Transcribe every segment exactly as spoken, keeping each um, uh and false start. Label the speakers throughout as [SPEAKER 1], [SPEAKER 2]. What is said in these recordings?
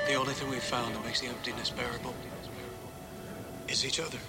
[SPEAKER 1] The only thing we've found that makes the emptiness bearable is each other.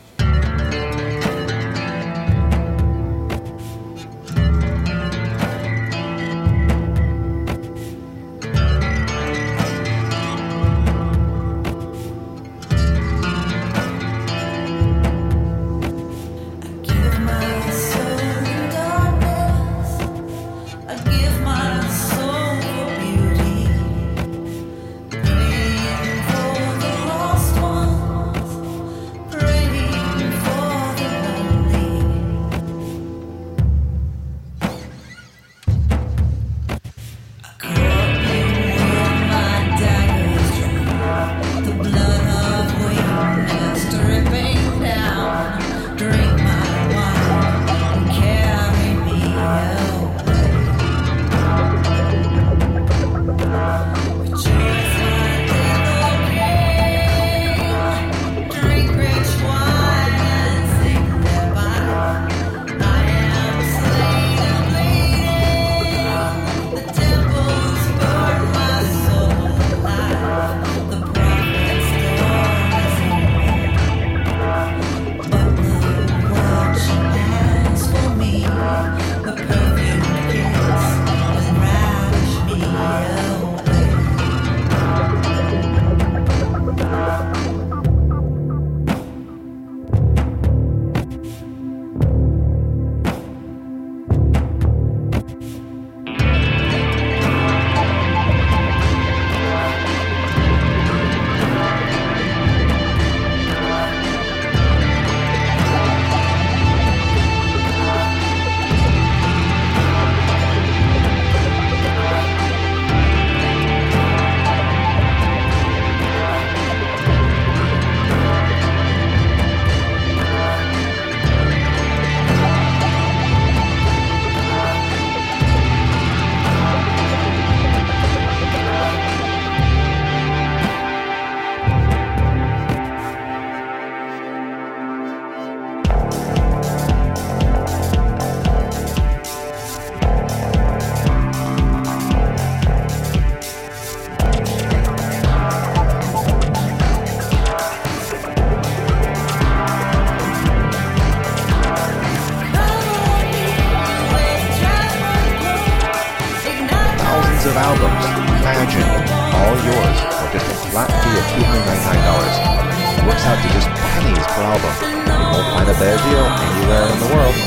[SPEAKER 2] Of albums, imagine, all yours for just a flat fee of two hundred ninety-nine dollars. It works out to just pennies per album. You won't find a better deal anywhere in the world.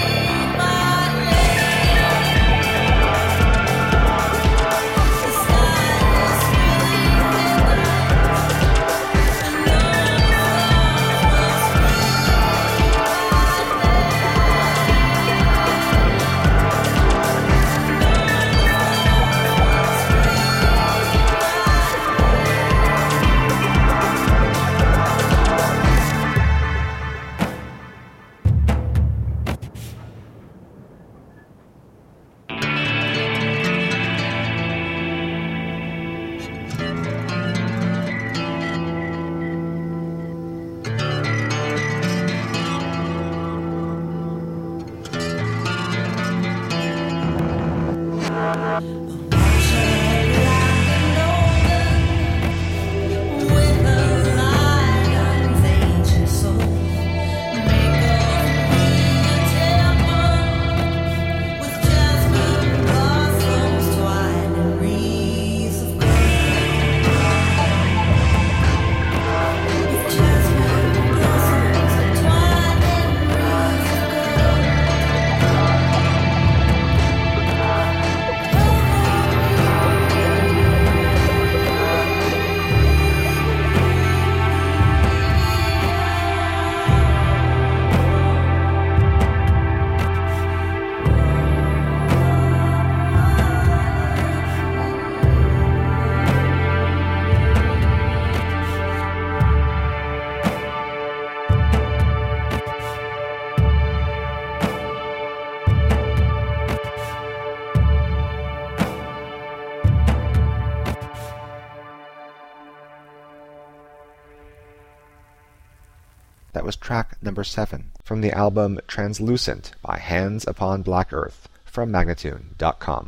[SPEAKER 2] That was track number seven from the album Translucent by Hands Upon Black Earth from Magnatune dot com.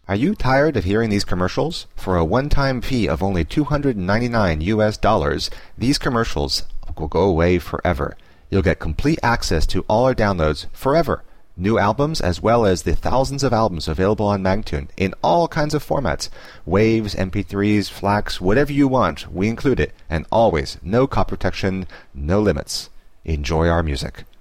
[SPEAKER 2] Are you tired of hearing these commercials? For a one-time fee of only two hundred ninety-nine U S dollars, these commercials will go away forever. You'll get complete access to all our downloads forever. New albums as well as the thousands of albums available on Magtune in all kinds of formats. Waves, M P threes, FLACs, whatever you want, we include it. And always, no copy protection, no limits. Enjoy our music.